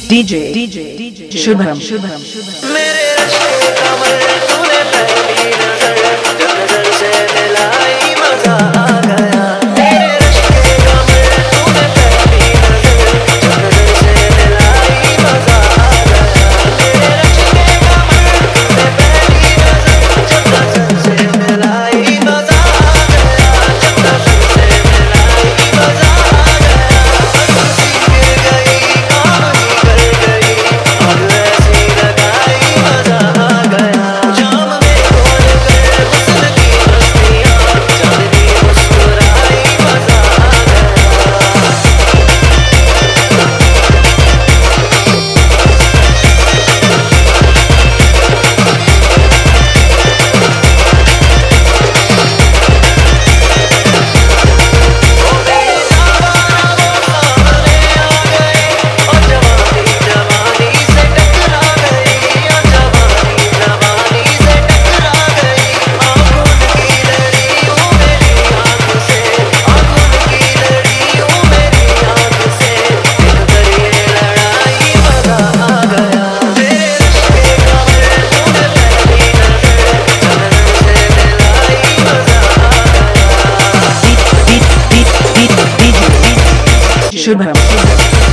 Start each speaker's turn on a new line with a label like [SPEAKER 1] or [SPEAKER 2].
[SPEAKER 1] DJ Shubham
[SPEAKER 2] मेरे रश्के कमर तूने पहली नजर जब नजर से मिलाई मजा आ गया। मेरे रश्के कमर तूने पहली नजर जब नजर से मिलाई मजा आ गया। मेरे रश्के कमर तूने पहली नजर जब नजर से मिलाई मजा आ गया। जब नजर से मिलाई मजा आ गया। खुशी गिर गई काम ही कर गई अब ऐसी लगाई मजा आ गया। जाम में खोल कर हुस्न की मस्तियाँ चांदनी मुस्कुराई मजा आ गया। ओ मेरे जवाना वो सामने आ गए और जवानी जवानी से टकरा गई। और जवानी जवानी से टकरा गई। आंखों की लड़ी हूँ मेरी आँख से आंखों की लड़ी हूँ मेरी आँख से दिल कर ये लड़ाई मजा आ गया। मेरे रिश्ते कमर तूने पहली नजर जब नजर से मिलाई मजा आ गया।
[SPEAKER 1] शुभम